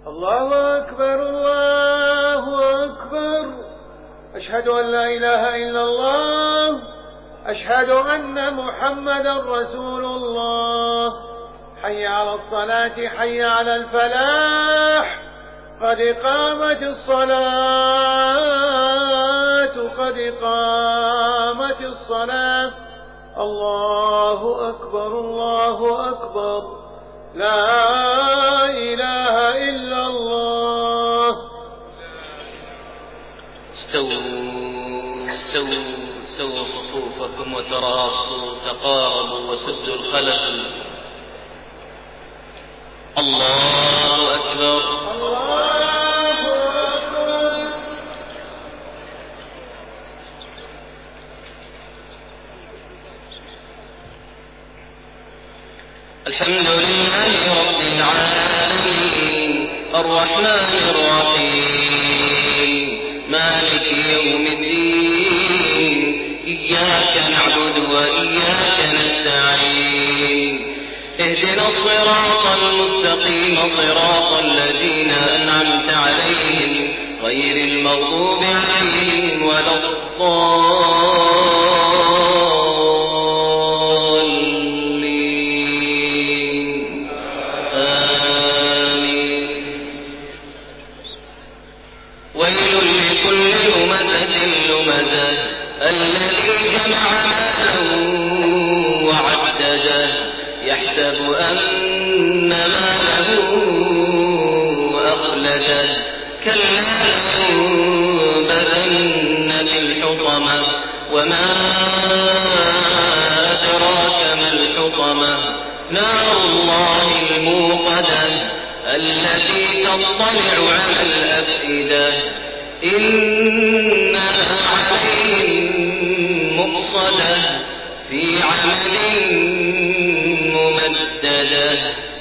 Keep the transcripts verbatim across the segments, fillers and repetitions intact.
الله أكبر الله أكبر. أشهد أن لا إله إلا الله. أشهد أن محمدا رسول الله. حي على الصلاة حي على الفلاح. قد قامت الصلاة قد قامت الصلاة. الله أكبر الله أكبر. لا إله إلا الله. استووا استووا استووا صفوفكم وتراصوا تقاربوا وسدوا الخلل. الله أكبر الله أكبر. الحمد لله رب العالمين الرحمن الرحيم مالك يوم الدين إياك نعبد وإياك نستعين اهدنا الصراط المستقيم صراط الذين أنعمت عليهم غير المغضوب عليهم ولا الضالين آمين. ويل لكل همزة لمزة الذي جمع مالا وعدده يحسب أن ماله أخلده كلا لينبذن في الحطمة وما أدراك ما الحطمة نار الله الموقدة التي تطلع على الأفئدة إنها عليهم مؤصدة في عمل ممددة.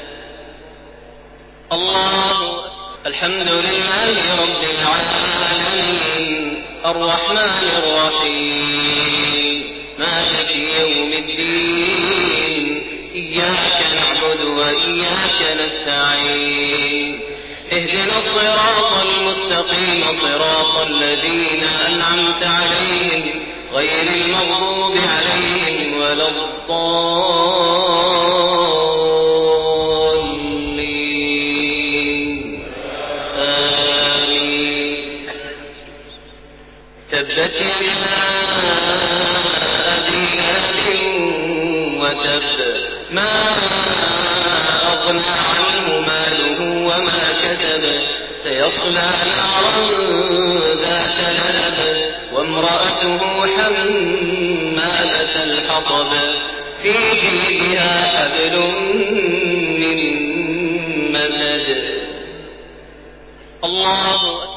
الله. الحمد لله رب العالمين الرحمن الرحيم مالك يوم الدين إياك نعبد وإياك نستعين اهدنا الصراط المستقيم صراط الذين أنعمت عليهم غير المغضوب عليهم ولا الضالين آمين. تبت يدا أبي لهب وتب ما أغنى عنه ماله وما كسب سيصلى نارا ذات لهب وامرأته حمالة الحطب في جيدها حبل من مسد. الله